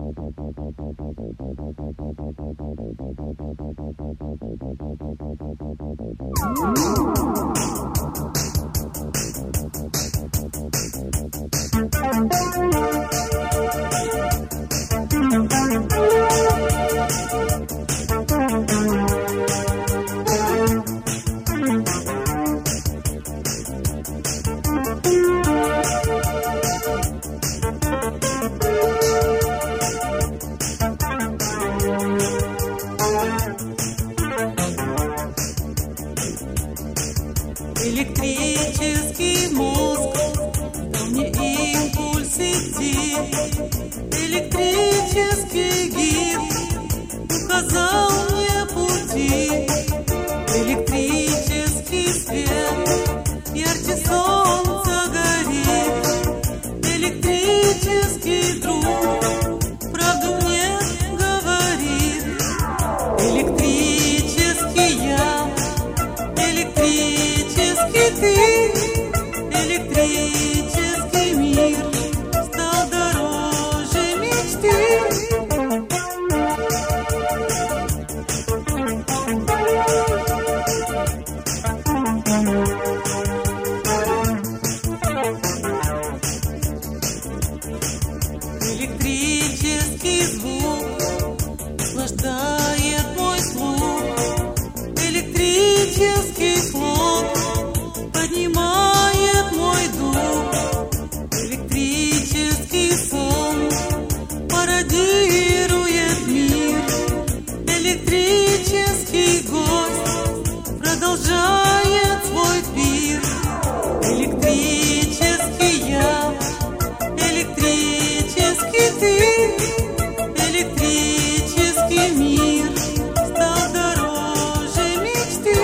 Электрический мозг дал мне импульс идти. Электрический гид указал мне пути. Электрический свет ярче солнца горит. Электрический друг правду мне говорит. Электрический я, электрический ты, электрический мир стал дороже мечты. Электрический звук наслаждает мой слух. Электрический слог поднимает мой дух. Электрический сон пародирует мир. Электрический гость продолжает свой пир. Электрический я, электрический ты, электрический мир стал дороже мечты.